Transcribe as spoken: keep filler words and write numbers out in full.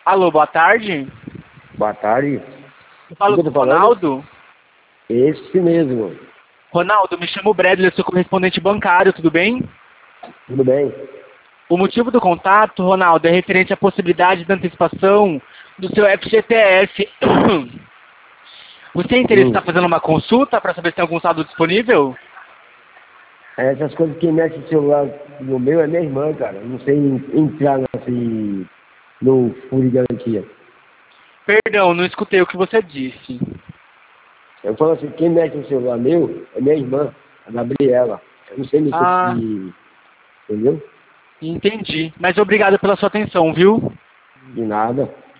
Alô, boa tarde. Boa tarde. Eu falo Quem com eu tô o falando? Ronaldo. Esse mesmo. Ronaldo, me chamo Bradley, eu sou correspondente bancário, tudo bem? Tudo bem? O motivo do contato, Ronaldo, é referente à possibilidade de antecipação do seu F G T S. Você tem interesse em Hum. estar fazendo uma consulta para saber se tem algum saldo disponível? Essas coisas que mexe no celular no meu é minha irmã, cara. Não sei entrar nesse, no fundo de garantia. Perdão, não escutei o que você disse. Eu falo assim, quem mexe no celular meu é minha irmã, a Gabriela. Eu não sei mexer Ah, de... Entendeu? entendi. Mas obrigado pela sua atenção, viu? De nada.